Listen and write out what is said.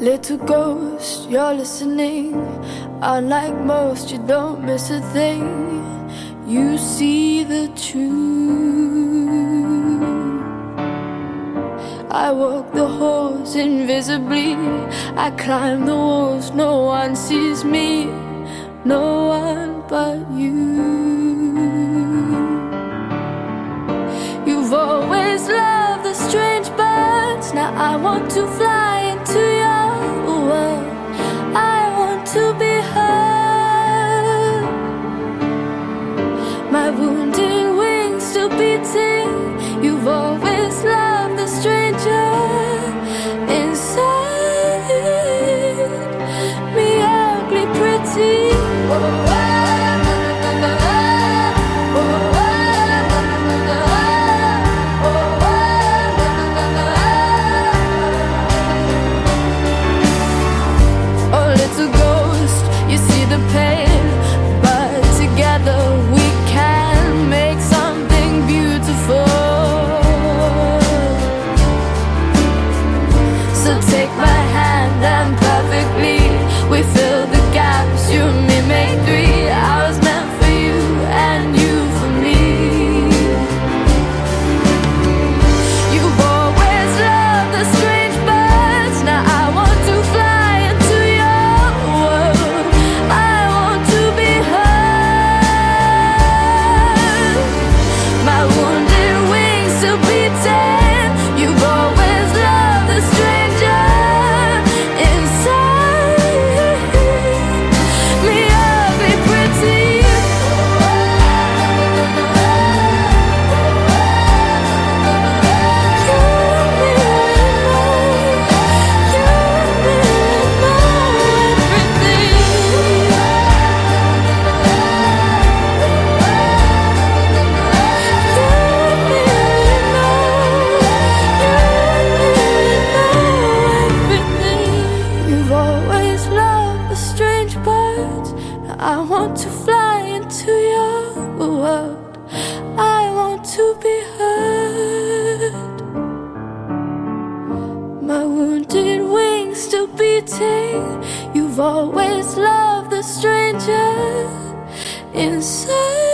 Little ghost, you're listening. Unlike most, you don't miss a thing. You see the truth. I walk the halls invisibly. I climb the walls, no one sees me. No one but you. You've always loved the strange birds. Now I want to fly into your world. I want to be heard. My wounded wings still beating. You've always loved the stranger inside me, ugly pretty. We fill the gaps, you and me make three. I was meant for you and you for me. You've always loved the strange birds. Now I want to fly into your world. I want to be heard. My wounded wings still beating. You've always loved the stranger inside. I want to fly into your world. I want to be heard. My wounded wings still beating. You've always loved the stranger inside.